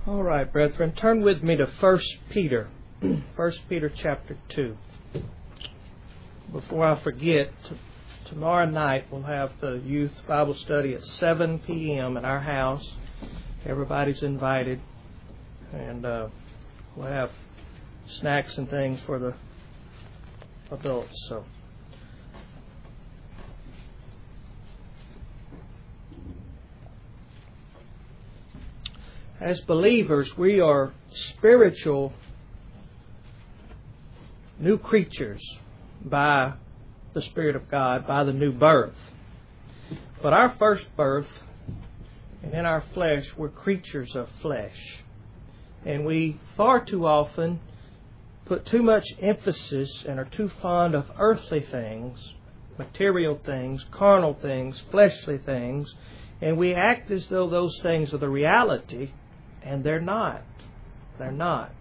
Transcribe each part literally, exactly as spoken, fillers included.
All right, brethren, turn with me to First Peter. First Peter chapter two. Before I forget, t- tomorrow night we'll have the youth Bible study at seven p.m. at our house. Everybody's invited. And uh, we'll have snacks and things for the adults. So, as believers, we are spiritual new creatures by the Spirit of God, by the new birth. But our first birth, and in our flesh, we're creatures of flesh. And we far too often put too much emphasis and are too fond of earthly things, material things, carnal things, fleshly things, and we act as though those things are the reality, and they're not. They're not.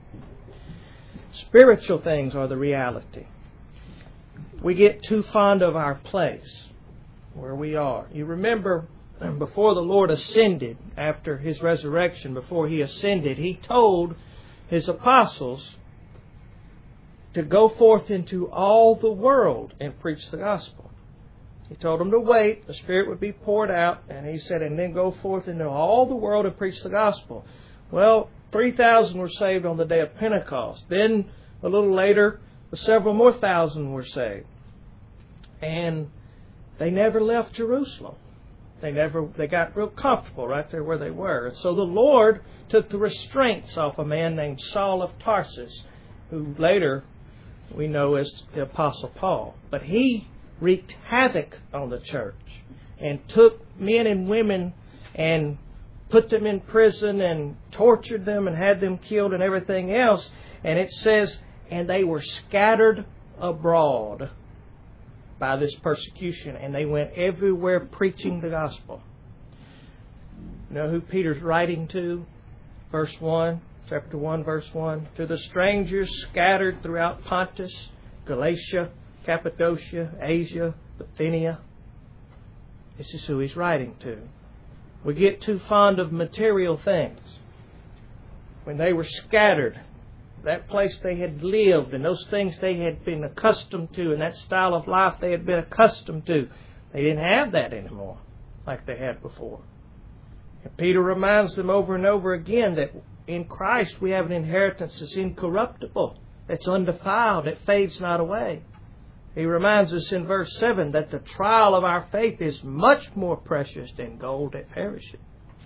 Spiritual things are the reality. We get too fond of our place, where we are. You remember, before the Lord ascended, after His resurrection, before He ascended, He told His apostles to go forth into all the world and preach the gospel. He told them to wait, the Spirit would be poured out, and He said, and then go forth into all the world and preach the gospel. Well, three thousand were saved on the day of Pentecost. Then, a little later, several more thousand were saved. And they never left Jerusalem. They never. They got real comfortable right there where they were. And so the Lord took the restraints off a man named Saul of Tarsus, who later we know as the Apostle Paul. But he wreaked havoc on the church and took men and women and put them in prison and tortured them and had them killed and everything else. And it says, and they were scattered abroad by this persecution, and they went everywhere preaching the gospel. You know who Peter's writing to? Verse one, chapter one, verse one. To the strangers scattered throughout Pontus, Galatia, Cappadocia, Asia, Bithynia. This is who he's writing to. We get too fond of material things. When they were scattered, that place they had lived and those things they had been accustomed to and that style of life they had been accustomed to, they didn't have that anymore like they had before. And Peter reminds them over and over again that in Christ we have an inheritance that's incorruptible, that's undefiled, that fades not away. He reminds us in verse seven that the trial of our faith is much more precious than gold that perisheth.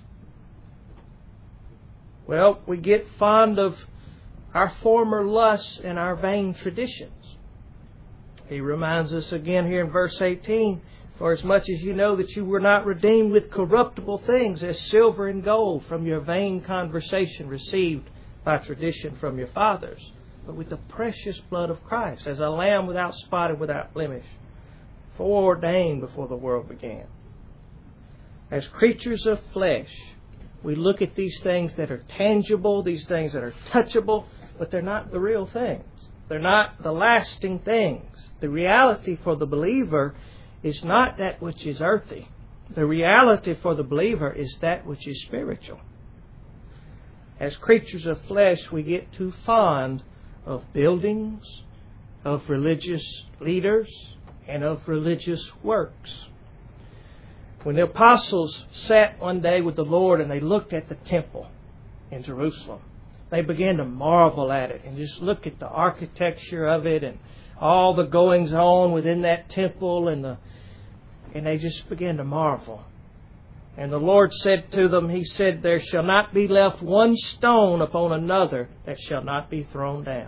Well, we get fond of our former lusts and our vain traditions. He reminds us again here in verse eighteen, for as much as you know that you were not redeemed with corruptible things as silver and gold from your vain conversation received by tradition from your fathers, but with the precious blood of Christ, as a lamb without spot and without blemish, foreordained before the world began. As creatures of flesh, we look at these things that are tangible, these things that are touchable, but they're not the real things. They're not the lasting things. The reality for the believer is not that which is earthy. The reality for the believer is that which is spiritual. As creatures of flesh, we get too fond of buildings, of religious leaders, and of religious works. When the apostles sat one day with the Lord and they looked at the temple in Jerusalem, they began to marvel at it and just look at the architecture of it and all the goings on within that temple, and the and they just began to marvel. And the Lord said to them, He said, there shall not be left one stone upon another that shall not be thrown down.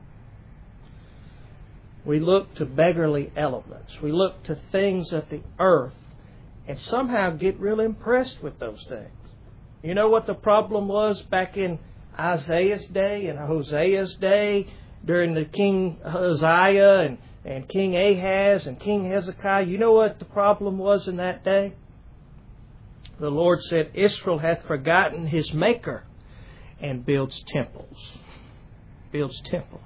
We look to beggarly elements. We look to things of the earth and somehow get real impressed with those things. You know what the problem was back in Isaiah's day and Hosea's day, during the King Hosea and, and King Ahaz and King Hezekiah? You know what the problem was in that day? The Lord said, Israel hath forgotten his Maker and builds temples. Builds temples.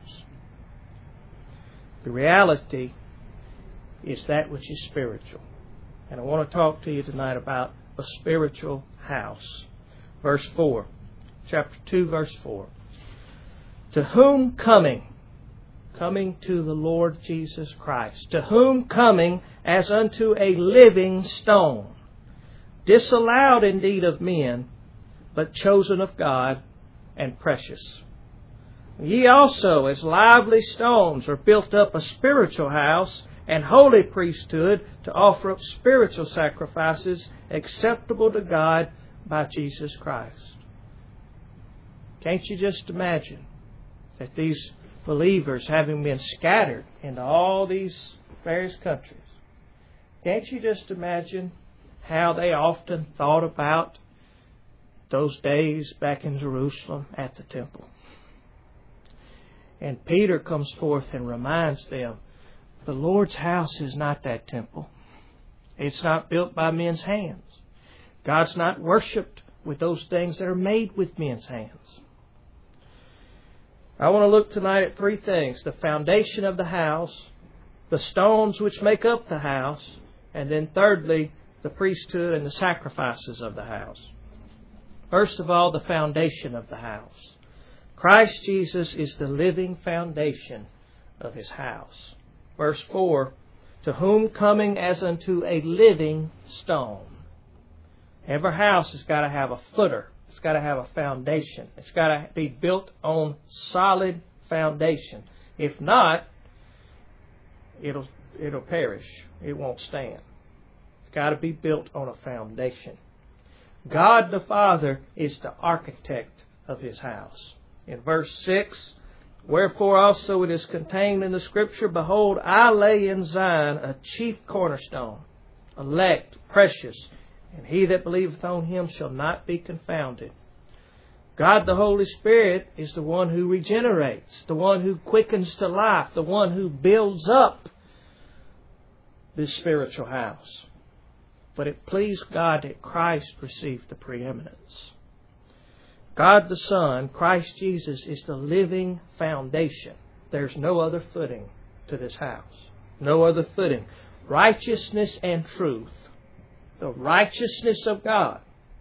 The reality is that which is spiritual. And I want to talk to you tonight about a spiritual house. Verse four. chapter two, verse four. To whom coming, coming to the Lord Jesus Christ, to whom coming as unto a living stone, disallowed indeed of men, but chosen of God and precious. Ye also, as lively stones, are built up a spiritual house and holy priesthood, to offer up spiritual sacrifices acceptable to God by Jesus Christ. Can't you just imagine that these believers, having been scattered into all these various countries, can't you just imagine how they often thought about those days back in Jerusalem at the temple? And Peter comes forth and reminds them, the Lord's house is not that temple. It's not built by men's hands. God's not worshipped with those things that are made with men's hands. I want to look tonight at three things: the foundation of the house, the stones which make up the house, and then thirdly, the priesthood and the sacrifices of the house. First of all, the foundation of the house. Christ Jesus is the living foundation of His house. Verse four, to whom coming as unto a living stone. Every house has got to have a footer. It's got to have a foundation. It's got to be built on solid foundation. If not, it'll it'll perish. It won't stand. It's got to be built on a foundation. God the Father is the architect of His house. In verse six, wherefore also it is contained in the Scripture, behold, I lay in Zion a chief cornerstone, elect, precious, and he that believeth on Him shall not be confounded. God the Holy Spirit is the one who regenerates, the one who quickens to life, the one who builds up this spiritual house. But it pleased God that Christ received the preeminence. God the Son, Christ Jesus, is the living foundation. There's no other footing to this house. No other footing. Righteousness and truth. The righteousness of God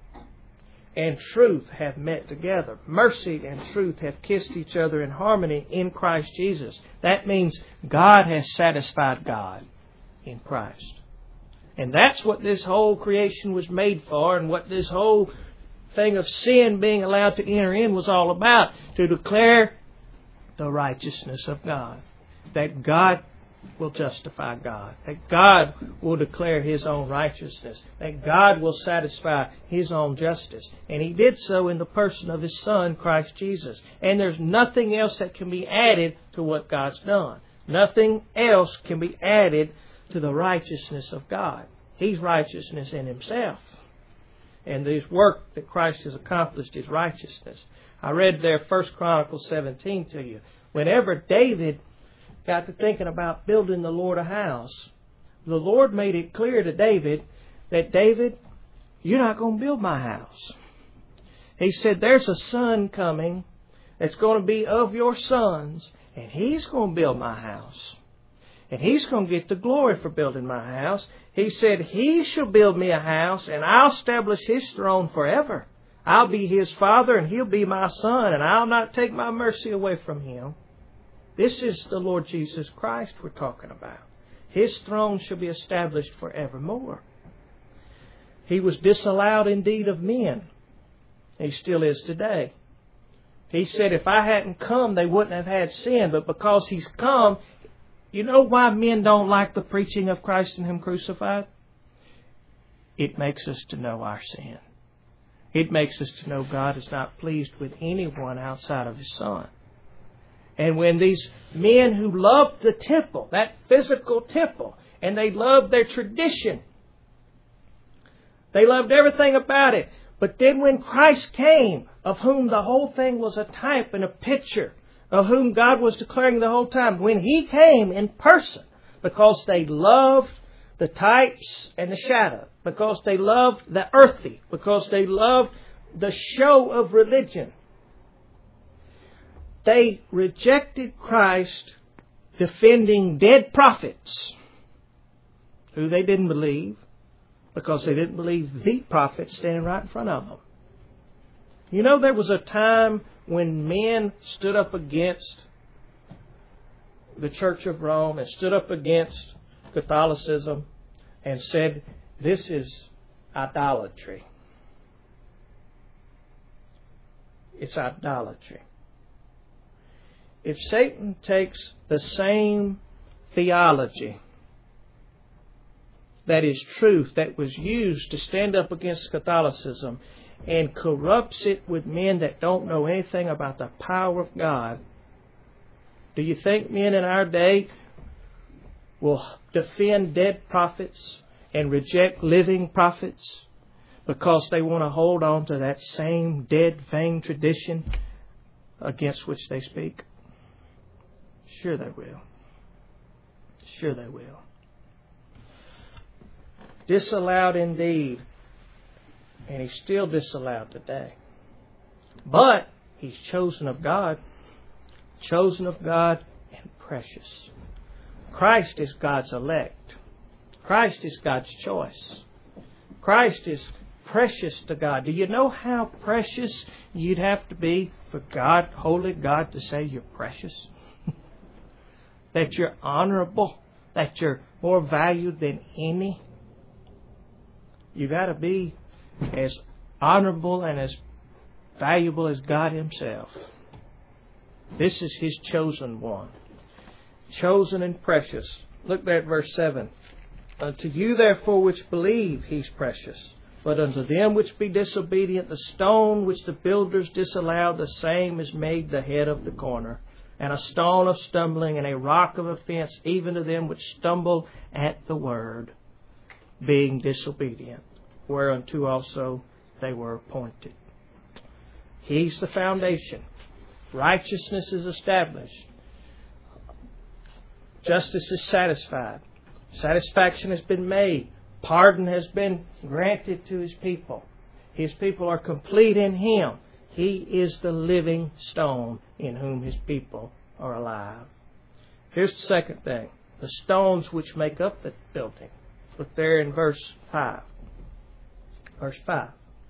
and truth have met together. Mercy and truth have kissed each other in harmony in Christ Jesus. That means God has satisfied God in Christ. And that's what this whole creation was made for, and what this whole thing of sin being allowed to enter in was all about, to declare the righteousness of God. That God will justify God. That God will declare His own righteousness. That God will satisfy His own justice. And He did so in the person of His Son, Christ Jesus. And there's nothing else that can be added to what God's done. Nothing else can be added to the righteousness of God. He's righteousness in Himself. And this work that Christ has accomplished is righteousness. I read there First Chronicles seventeen to you. Whenever David got to thinking about building the Lord a house, the Lord made it clear to David that, David, you're not going to build my house. He said, there's a son coming that's going to be of your sons, and he's going to build my house. And he's going to get the glory for building my house. He said, he shall build me a house, and I'll establish his throne forever. I'll be his father, and he'll be my son, and I'll not take my mercy away from him. This is the Lord Jesus Christ we're talking about. His throne shall be established forevermore. He was disallowed indeed of men. He still is today. He said, if I hadn't come, they wouldn't have had sin. But because He's come, you know why men don't like the preaching of Christ and Him crucified? It makes us to know our sin. It makes us to know God is not pleased with anyone outside of His Son. And when these men who loved the temple, that physical temple, and they loved their tradition, they loved everything about it. But then when Christ came, of whom the whole thing was a type and a picture, of whom God was declaring the whole time, when He came in person, because they loved the types and the shadow, because they loved the earthy, because they loved the show of religion, they rejected Christ, defending dead prophets who they didn't believe, because they didn't believe the prophet standing right in front of them. You know, there was a time when men stood up against the Church of Rome and stood up against Catholicism and said, this is idolatry. It's idolatry. If Satan takes the same theology that is truth, that was used to stand up against Catholicism, and corrupts it with men that don't know anything about the power of God, do you think men in our day will defend dead prophets and reject living prophets because they want to hold on to that same dead, vain tradition against which they speak? Sure they will. Sure they will. Disallowed indeed. And he's still disallowed today. But he's chosen of God. Chosen of God and precious. Christ is God's elect. Christ is God's choice. Christ is precious to God. Do you know how precious you'd have to be for God, holy God, to say you're precious? That you're honorable? That you're more valued than any? You got to be as honorable and as valuable as God Himself. This is His chosen one. Chosen and precious. Look there at verse seven. Unto you therefore which believe He's precious. But unto them which be disobedient, the stone which the builders disallowed, the same is made the head of the corner, and a stone of stumbling, and a rock of offense, even to them which stumble at the word, being disobedient, whereunto also they were appointed. He's the foundation. Righteousness is established. Justice is satisfied. Satisfaction has been made. Pardon has been granted to His people. His people are complete in Him. He is the living stone in whom His people are alive. Here's the second thing. The stones which make up the building. Look there in verse five. Verse five.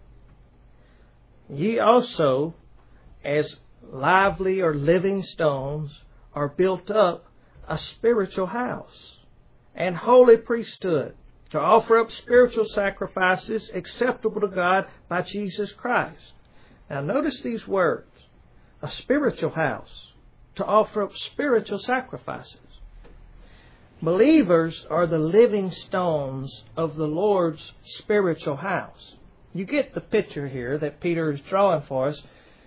Ye also, as lively or living stones, are built up a spiritual house and holy priesthood, to offer up spiritual sacrifices acceptable to God by Jesus Christ. Now notice these words. A spiritual house, to offer up spiritual sacrifices. Believers are the living stones of the Lord's spiritual house. You get the picture here that Peter is drawing for us.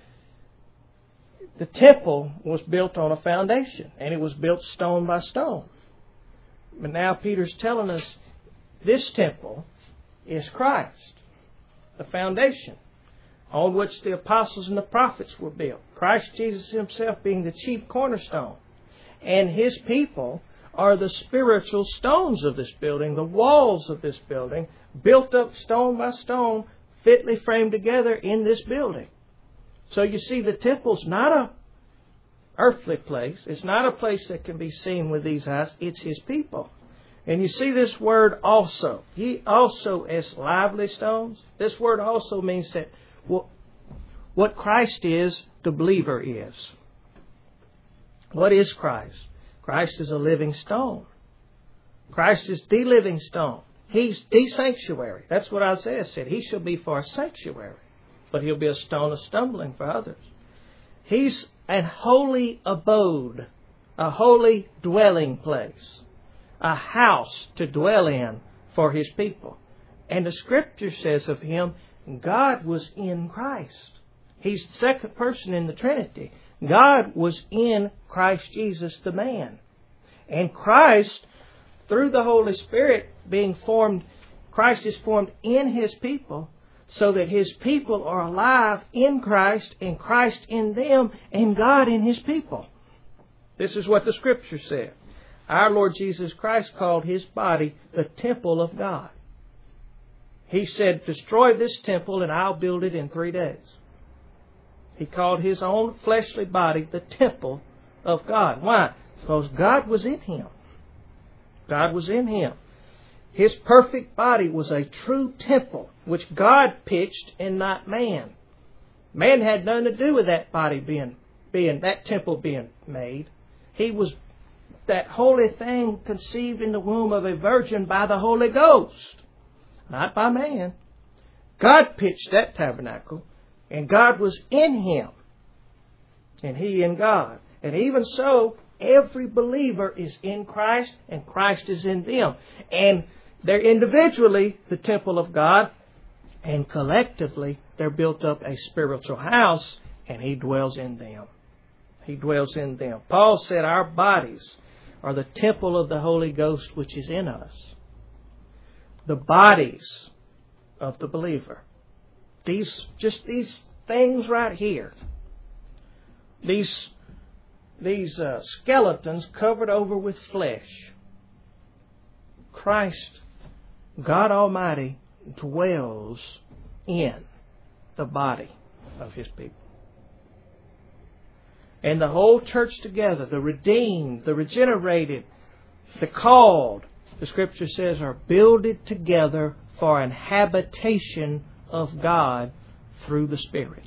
The temple was built on a foundation, and it was built stone by stone. But now Peter's telling us this temple is Christ, the foundation on which the apostles and the prophets were built. Christ Jesus Himself being the chief cornerstone. And His people are the spiritual stones of this building, the walls of this building, built up stone by stone, fitly framed together in this building. So you see, the temple's not a earthly place. It's not a place that can be seen with these eyes. It's His people. And you see this word also. Ye also as lively stones. This word also means that what Christ is, the believer is. What is Christ? Christ is a living stone. Christ is the living stone. He's the sanctuary. That's what Isaiah said. He shall be for a sanctuary, but He'll be a stone of stumbling for others. He's an holy abode, a holy dwelling place, a house to dwell in for His people. And the Scripture says of Him, God was in Christ. He's the second person in the Trinity. God was in Christ Jesus the man. And Christ, through the Holy Spirit being formed, Christ is formed in His people, so that His people are alive in Christ, and Christ in them, and God in His people. This is what the Scripture said. Our Lord Jesus Christ called His body the temple of God. He said, destroy this temple and I'll build it in three days. He called His own fleshly body the temple of God. Why? Because God was in Him. God was in Him. His perfect body was a true temple, which God pitched and not man. Man had nothing to do with that body being, being that temple being made. He was that holy thing conceived in the womb of a virgin by the Holy Ghost, not by man. God pitched that tabernacle, and God was in him, and he in God. And even so, every believer is in Christ, and Christ is in them. And they're individually the temple of God, and collectively they're built up a spiritual house, and He dwells in them. He dwells in them. Paul said our bodies are the temple of the Holy Ghost which is in us. The bodies of the believer. These, just these things right here. These, these uh, skeletons covered over with flesh. Christ, God Almighty, dwells in the body of His people. And the whole church together, the redeemed, the regenerated, the called, the Scripture says, are builded together for an habitation of God through the Spirit.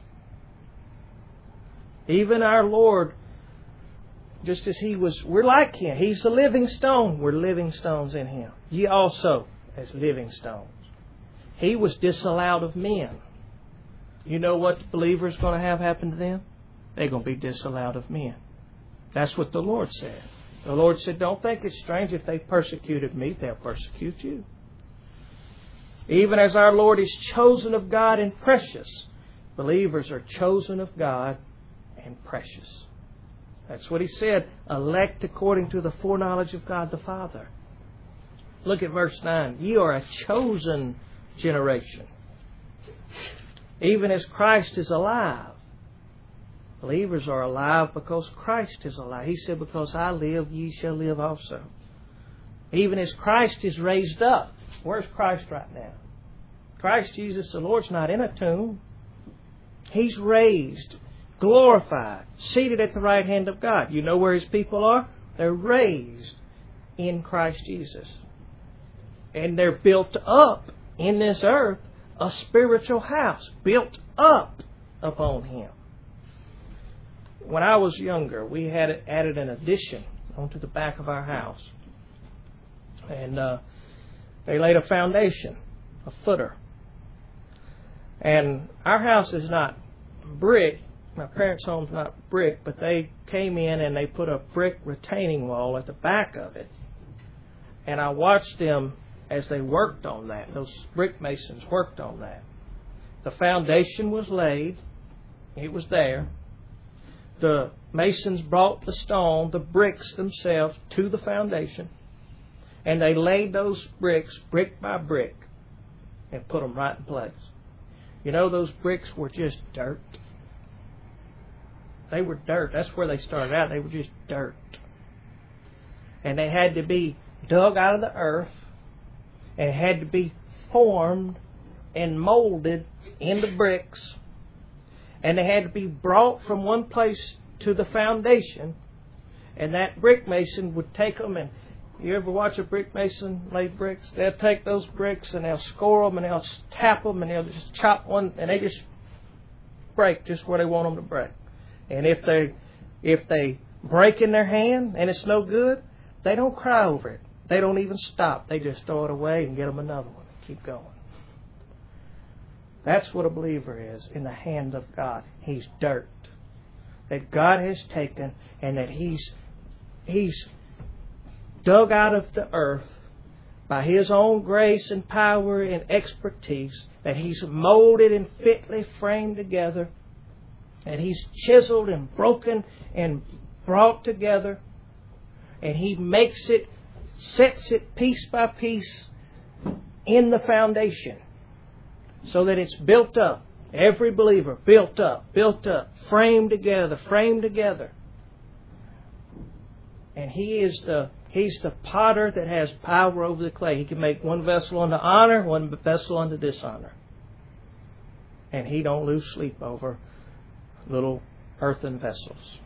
Even our Lord, just as He was, we're like Him. He's the living stone. We're living stones in Him. Ye also as living stones. He was disallowed of men. You know what the believer's going to have happen to them? They're going to be disallowed of men. That's what the Lord said. The Lord said, don't think it's strange if they persecuted me, they'll persecute you. Even as our Lord is chosen of God and precious, believers are chosen of God and precious. That's what He said, elect according to the foreknowledge of God the Father. Look at verse nine. Ye are a chosen generation, even as Christ is alive. Believers are alive because Christ is alive. He said, because I live, ye shall live also. Even as Christ is raised up. Where's Christ right now? Christ Jesus, the Lord's not in a tomb. He's raised, glorified, seated at the right hand of God. You know where His people are? They're raised in Christ Jesus. And they're built up in this earth, a spiritual house, built up upon Him. When I was younger, we had added an addition onto the back of our house. And uh, they laid a foundation, a footer. And our house is not brick. My parents' home's not brick, but they came in and they put a brick retaining wall at the back of it. And I watched them as they worked on that. Those brick masons worked on that. The foundation was laid. It was there. The masons brought the stone, the bricks themselves, to the foundation. And they laid those bricks, brick by brick, and put them right in place. You know, those bricks were just dirt. They were dirt. That's where they started out. They were just dirt. And they had to be dug out of the earth, and had to be formed and molded into bricks. And they had to be brought from one place to the foundation. And that brick mason would take them, and you ever watch a brick mason lay bricks? They'll take those bricks and they'll score them and they'll tap them and they'll just chop one, and they just break just where they want them to break. And if they if they break in their hand and it's no good, they don't cry over it. They don't even stop. They just throw it away and get them another one and keep going. That's what a believer is in the hand of God. He's dirt that God has taken, and that He's He's dug out of the earth by His own grace and power and expertise, that He's molded and fitly framed together, and He's chiseled and broken and brought together, and He makes it, sets it piece by piece in the foundation, so that it's built up. Every believer built up, built up, framed together, framed together. And He is the He's the potter that has power over the clay. He can make one vessel unto honor, one vessel unto dishonor. And He don't lose sleep over little earthen vessels.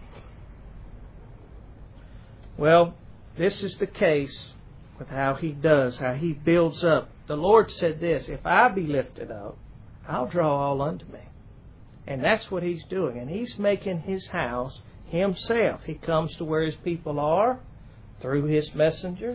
Well, this is the case with how He does, how He builds up. The Lord said this, if I be lifted up, I'll draw all unto me. And that's what He's doing. And He's making His house Himself. He comes to where His people are through His messengers.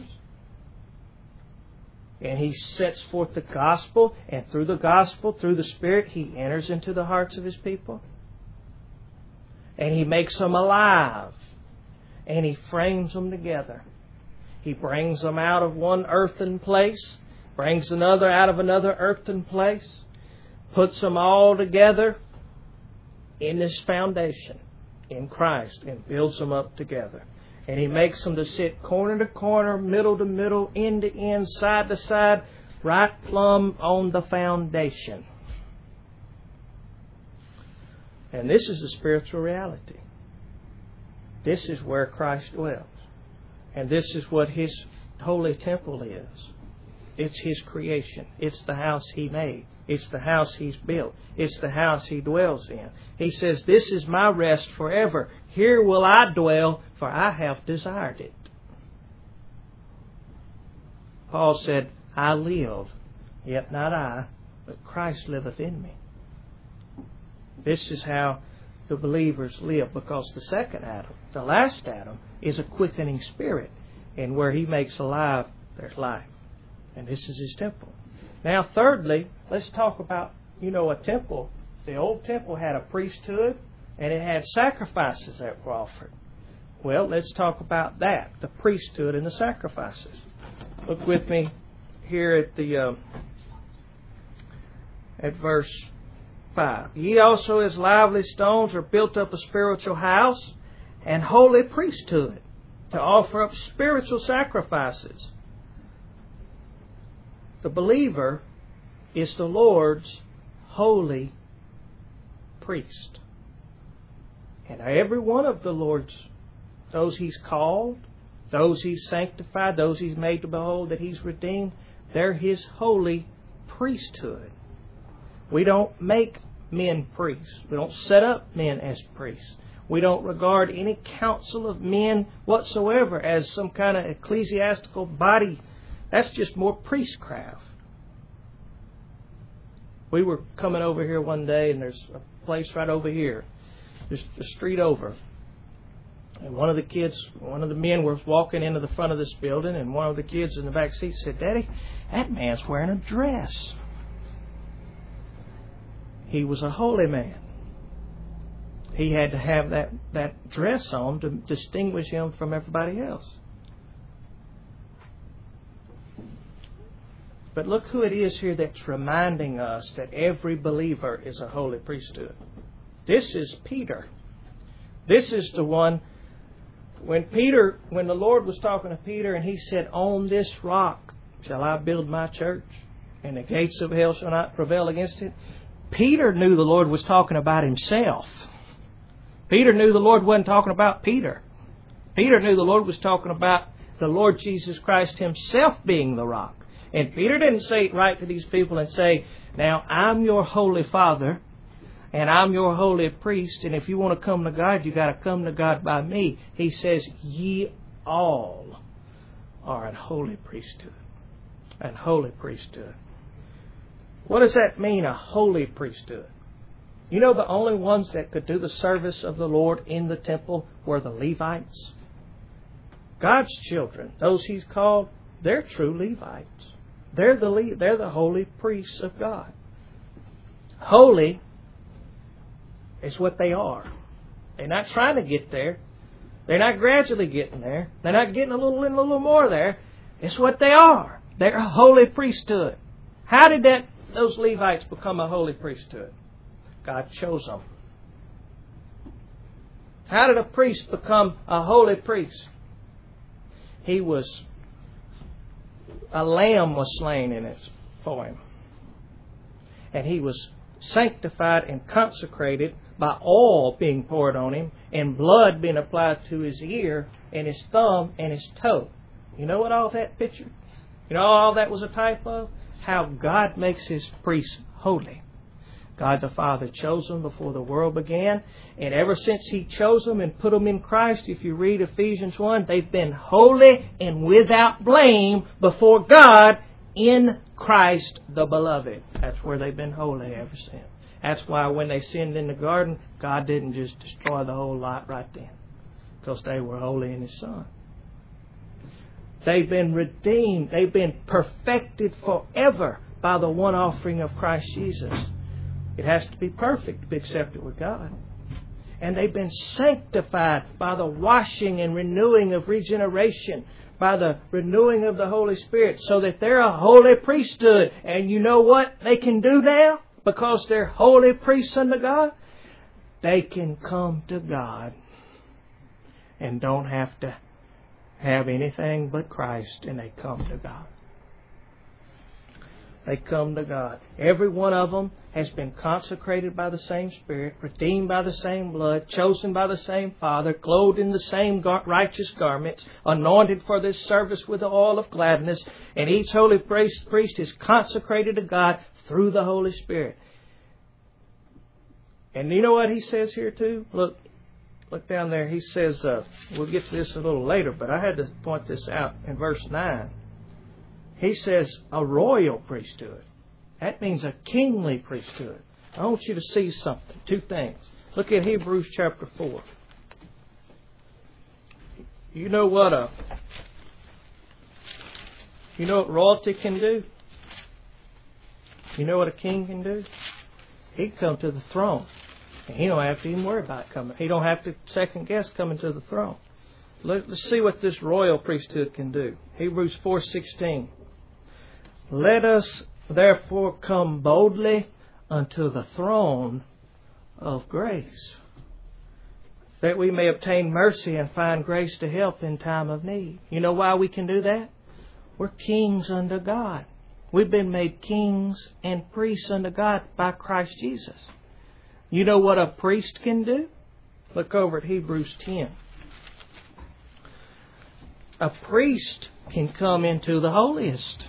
And He sets forth the gospel. And through the gospel, through the Spirit, He enters into the hearts of His people. And He makes them alive. And He frames them together. He brings them out of one earthen place, brings another out of another earthen place, puts them all together in this foundation, in Christ, and builds them up together. And He makes them to sit corner to corner, middle to middle, end to end, side to side, right plumb on the foundation. And this is the spiritual reality. This is where Christ dwells. And this is what His holy temple is. It's His creation. It's the house He made. It's the house He's built. It's the house He dwells in. He says, this is my rest forever. Here will I dwell, for I have desired it. Paul said, I live, yet not I, but Christ liveth in me. This is how the believers live, because the second Adam, the last Adam, is a quickening spirit. And where He makes alive, there's life. And this is His temple. Now, thirdly, let's talk about, you know, a temple. The old temple had a priesthood, and it had sacrifices that were offered. Well, let's talk about that, the priesthood and the sacrifices. Look with me here at the uh, at verse five. Ye also as lively stones are built up a spiritual house and holy priesthood to offer up spiritual sacrifices. The believer is the Lord's holy priest. And every one of the Lord's, those He's called, those He's sanctified, those He's made to behold that He's redeemed, they're His holy priesthood. We don't make men priests. We don't set up men as priests. We don't regard any council of men whatsoever as some kind of ecclesiastical body. That's just more priestcraft. We were coming over here one day, and there's a place right over here, just the street over. And one of the kids, one of the men was walking into the front of this building, and one of the kids in the back seat said, Daddy, that man's wearing a dress. He was a holy man. He had to have that, that dress on to distinguish him from everybody else. But look who it is here that's reminding us that every believer is a holy priesthood. This is Peter. This is the one, when Peter, when the Lord was talking to Peter and He said, on this rock shall I build my church, and the gates of hell shall not prevail against it. Peter knew the Lord was talking about himself. Peter knew the Lord wasn't talking about Peter. Peter knew the Lord was talking about the Lord Jesus Christ Himself being the rock. And Peter didn't say it right to these people and say, now I'm your holy Father and I'm your holy priest, and if you want to come to God, you got to come to God by me. He says, ye all are an holy priesthood. An holy priesthood. What does that mean, a holy priesthood? You know, the only ones that could do the service of the Lord in the temple were the Levites. God's children, those He's called, they're true Levites. They're the Le- they're the holy priests of God. Holy is what they are. They're not trying to get there. They're not gradually getting there. They're not getting a little and a little more there. It's what they are. They're a holy priesthood. How did that those Levites become a holy priesthood? God chose them. How did a priest become a holy priest? He was, a lamb was slain in it for him. And he was sanctified and consecrated by oil being poured on him and blood being applied to his ear and his thumb and his toe. You know what all that picture? You know all that was a type of? How God makes His priests holy. God the Father chose them before the world began. And ever since He chose them and put them in Christ, if you read Ephesians one, they've been holy and without blame before God in Christ the Beloved. That's where they've been holy ever since. That's why when they sinned in the garden, God didn't just destroy the whole lot right then, because they were holy in His Son. They've been redeemed. They've been perfected forever by the one offering of Christ Jesus. It has to be perfect to be accepted with God. And they've been sanctified by the washing and renewing of regeneration, by the renewing of the Holy Spirit, so that they're a holy priesthood. And you know what they can do now? Because they're holy priests unto God, they can come to God and don't have to have anything but Christ, and they come to God. They come to God. Every one of them has been consecrated by the same Spirit, redeemed by the same blood, chosen by the same Father, clothed in the same gar- righteous garments, anointed for this service with the oil of gladness, and each holy priest, priest is consecrated to God through the Holy Spirit. And you know what He says here too? Look, look down there. He says, uh, we'll get to this a little later, but I had to point this out in verse nine. He says a royal priesthood. That means a kingly priesthood. I want you to see something. Two things. Look at Hebrews chapter four. You know what a you know what royalty can do? You know what a king can do? He can come to the throne. And he don't have to even worry about coming. He don't have to second guess coming to the throne. Let's see what this royal priesthood can do. Hebrews four sixteen. Let us therefore come boldly unto the throne of grace, that we may obtain mercy and find grace to help in time of need. You know why we can do that? We're kings unto God. We've been made kings and priests unto God by Christ Jesus. You know what a priest can do? Look over at Hebrews ten. A priest can come into the holiest.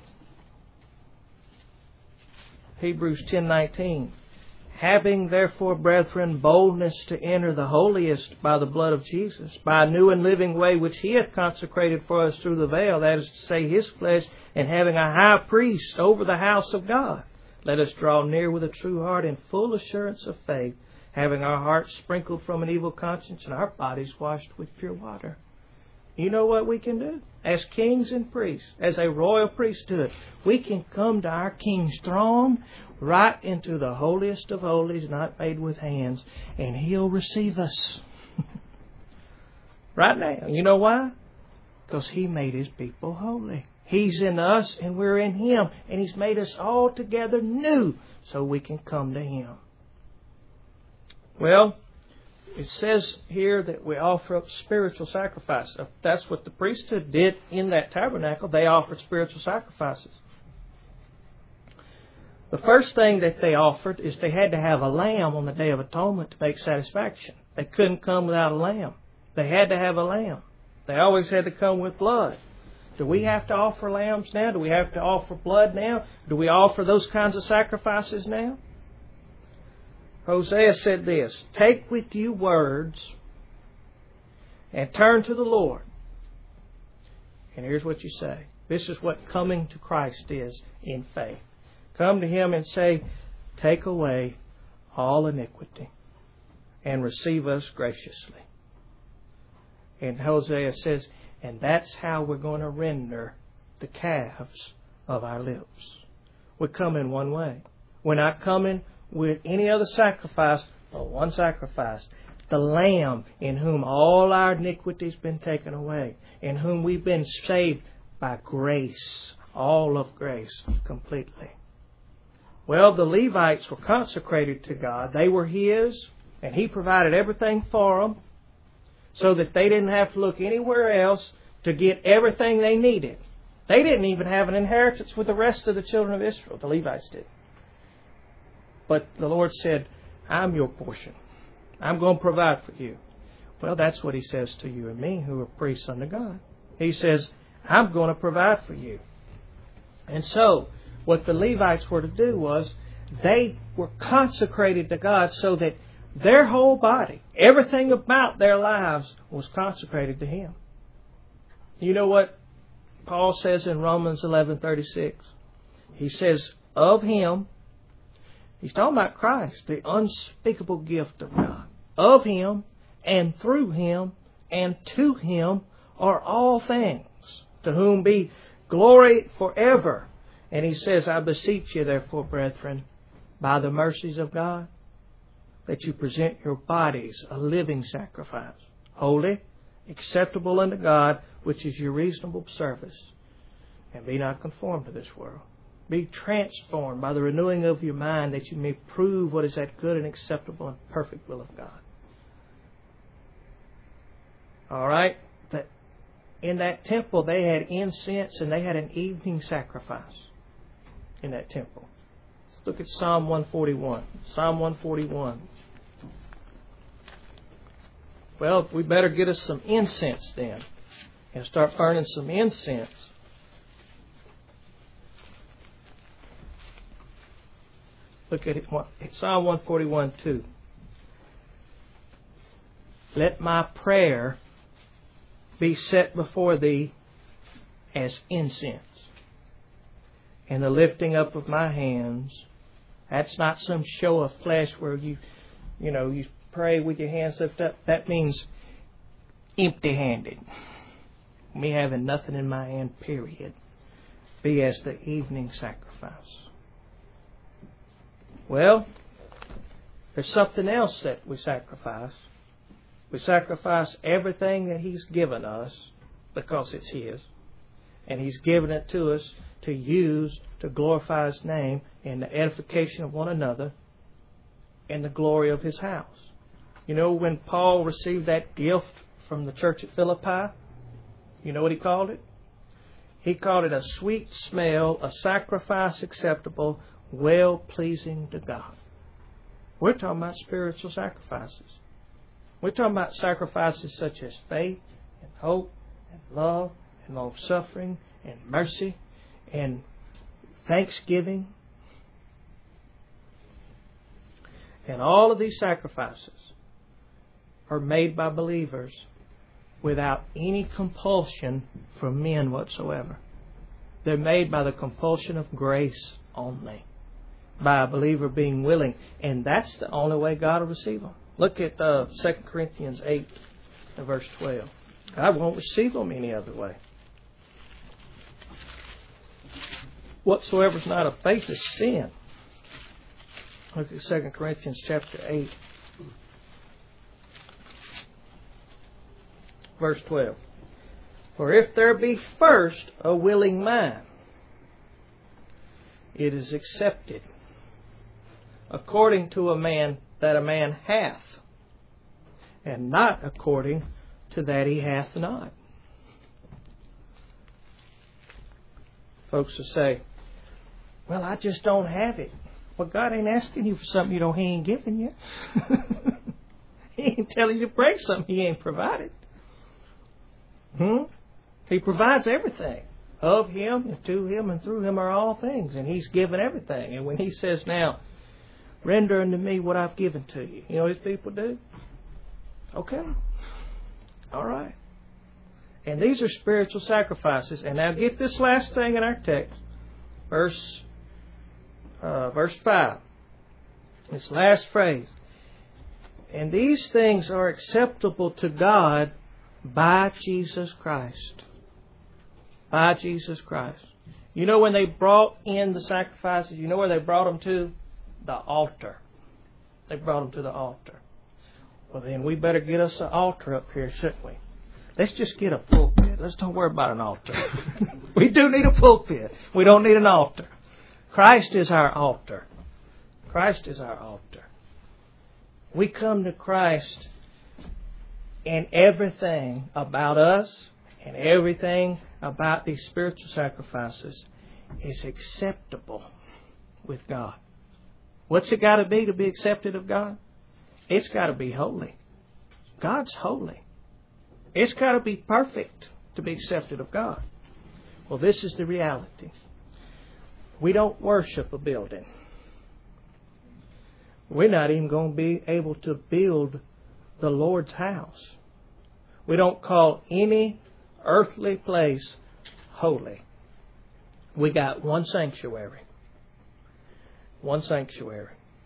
Hebrews ten nineteen. Having therefore, brethren, boldness to enter the holiest by the blood of Jesus, by a new and living way which He hath consecrated for us through the veil, that is to say, His flesh, and having a high priest over the house of God, let us draw near with a true heart in full assurance of faith, having our hearts sprinkled from an evil conscience and our bodies washed with pure water. You know what we can do? As kings and priests, as a royal priesthood, we can come to our King's throne, right into the holiest of holies, not made with hands, and He'll receive us. Right now. You know why? Because He made His people holy. He's in us and we're in Him, and He's made us all together new so we can come to Him. Well, it says here that we offer up spiritual sacrifice. That's what the priesthood did in that tabernacle. They offered spiritual sacrifices. The first thing that they offered is they had to have a lamb on the Day of Atonement to make satisfaction. They couldn't come without a lamb. They had to have a lamb. They always had to come with blood. Do we have to offer lambs now? Do we have to offer blood now? Do we offer those kinds of sacrifices now? Hosea said this, take with you words and turn to the Lord. And here's what you say. This is what coming to Christ is in faith. Come to Him and say, take away all iniquity and receive us graciously. And Hosea says, and that's how we're going to render the calves of our lips. We come in one way. We're not coming with any other sacrifice, but one sacrifice. The Lamb in whom all our iniquity has been taken away, in whom we've been saved by grace, all of grace, completely. Well, the Levites were consecrated to God. They were His, and He provided everything for them so that they didn't have to look anywhere else to get everything they needed. They didn't even have an inheritance with the rest of the children of Israel. The Levites did. But the Lord said, I'm your portion. I'm going to provide for you. Well, that's what He says to you and me who are priests unto God. He says, I'm going to provide for you. And so, what the Levites were to do was, they were consecrated to God so that their whole body, everything about their lives was consecrated to Him. You know what Paul says in Romans eleven thirty-six? He says, of Him He's talking about Christ, the unspeakable gift of God. Of Him and through Him and to Him are all things, to whom be glory forever. And He says, I beseech you, therefore, brethren, by the mercies of God, that you present your bodies a living sacrifice, holy, acceptable unto God, which is your reasonable service. And be not conformed to this world. Be transformed by the renewing of your mind, that you may prove what is that good and acceptable and perfect will of God. All right? That in that temple they had incense and they had an evening sacrifice in that temple. Let's look at Psalm one forty-one. Psalm one forty-one. Well, we better get us some incense then and start burning some incense. Look at it, Psalm one forty-one two. Let my prayer be set before Thee as incense, and the lifting up of my hands. That's not some show of flesh where you, you know, you pray with your hands lifted up. That means empty-handed. Me having nothing in my hand, period. Be as the evening sacrifice. Well, there's something else that we sacrifice. We sacrifice everything that He's given us because it's His. And He's given it to us to use to glorify His name in the edification of one another and the glory of His house. You know, when Paul received that gift from the church at Philippi, you know what he called it? He called it a sweet smell, a sacrifice acceptable, well-pleasing to God. We're talking about spiritual sacrifices. We're talking about sacrifices such as faith and hope and love and long-suffering and mercy and thanksgiving. And all of these sacrifices are made by believers without any compulsion from men whatsoever. They're made by the compulsion of grace only, by a believer being willing. And that's the only way God will receive them. Look at uh, Second Corinthians eight and verse twelve. God won't receive them any other way. Whatsoever is not of faith is sin. Look at Second Corinthians chapter eight, verse twelve. For if there be first a willing mind, it is accepted according to a man that a man hath, and not according to that he hath not. Folks will say, well, I just don't have it. Well, God ain't asking you for something you know He ain't giving you. He ain't telling you to break something He ain't provided. Hmm? He provides everything. Of Him and to Him and through Him are all things. And He's given everything. And when He says, now, render unto me what I've given to you. You know what His people do? Okay. All right. And these are spiritual sacrifices. And now get this last thing in our text. Verse, uh, verse five. This last phrase. And these things are acceptable to God by Jesus Christ. By Jesus Christ. You know when they brought in the sacrifices, you know where they brought them to? The altar. They brought them to the altar. Well, then we better get us an altar up here, shouldn't we? Let's just get a pulpit. Let's don't worry about an altar. We do need a pulpit. We don't need an altar. Christ is our altar. Christ is our altar. We come to Christ, and everything about us and everything about these spiritual sacrifices is acceptable with God. What's it got to be to be accepted of God? It's got to be holy. God's holy. It's got to be perfect to be accepted of God. Well, this is the reality. We don't worship a building. We're not even going to be able to build the Lord's house. We don't call any earthly place holy. We got one sanctuary. One sanctuary.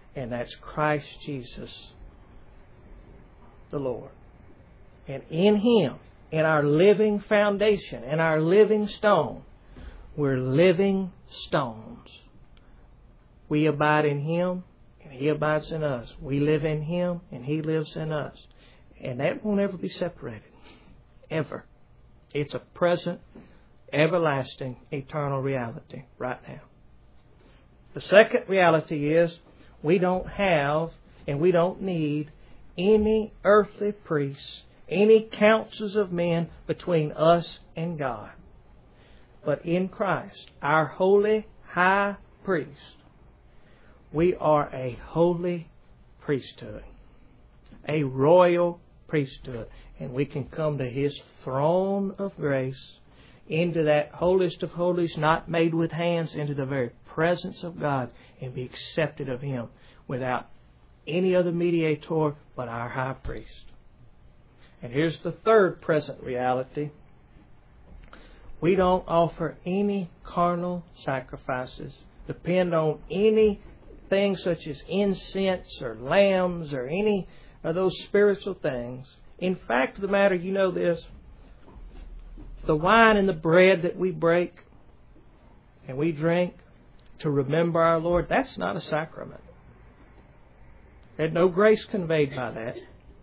and that's Christ Jesus the Lord. And in Him, in our living foundation, in our living stone, we're living stones. We abide in Him, and He abides in us. We live in Him, and He lives in us. And that won't ever be separated. Ever. It's a present, everlasting, eternal reality right now. The second reality is we don't have and we don't need any earthly priests, any councils of men between us and God. But in Christ, our holy high priest, we are a holy priesthood, a royal priesthood. And we can come to His throne of grace, into that holiest of holies, not made with hands, into the very presence of God, and be accepted of Him without any other mediator but our high priest. And here's the third present reality. We don't offer any carnal sacrifices, depend on anything such as incense or lambs or any of those spiritual things. In fact of the matter, you know this, the wine and the bread that we break and we drink to remember our Lord, that's not a sacrament. There's no grace conveyed by that.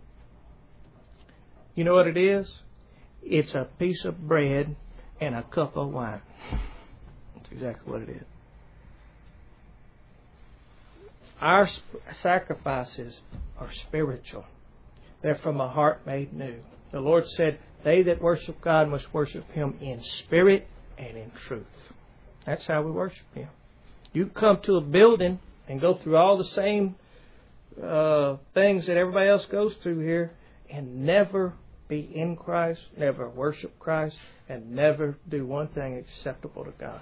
You know what it is? It's a piece of bread and a cup of wine. That's exactly what it is. Our sacrifices are spiritual. They're from a heart made new. The Lord said, they that worship God must worship Him in spirit and in truth. That's how we worship Him. You come to a building and go through all the same uh, things that everybody else goes through here and never be in Christ, never worship Christ, and never do one thing acceptable to God.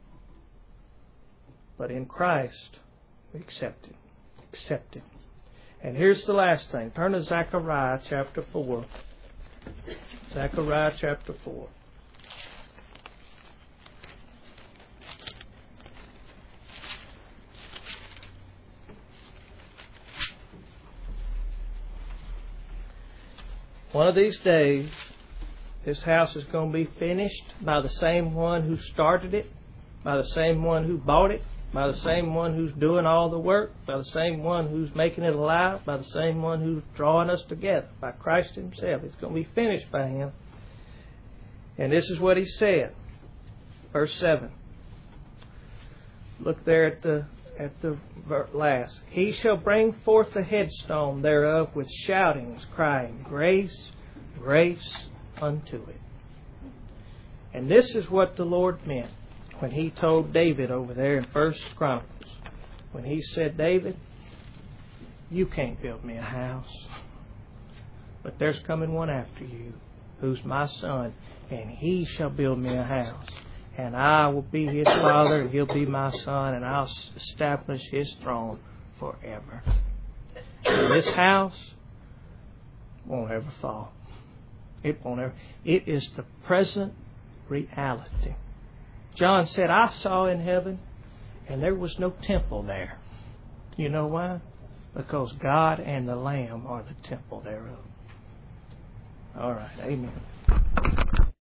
But in Christ, we accept it. Accept it. And here's the last thing. Turn to Zechariah chapter four. Zechariah chapter four. One of these days, this house is going to be finished by the same one who started it, by the same one who bought it, by the same one who's doing all the work, by the same one who's making it alive, by the same one who's drawing us together, by Christ Himself. It's going to be finished by Him. And this is what He said. Verse seven. Look there at the at the last. He shall bring forth the headstone thereof with shoutings, crying, Grace, grace unto it. And this is what the Lord meant when He told David over there in First Chronicles, when He said, David, you can't build me a house, but there's coming one after you, who's my son, and he shall build me a house. And I will be his father, and he'll be my son, and I'll establish his throne forever. And this house won't ever fall. It won't ever. It is the present reality. John said, I saw in heaven, and there was no temple there. You know why? Because God and the Lamb are the temple thereof. All right. Amen.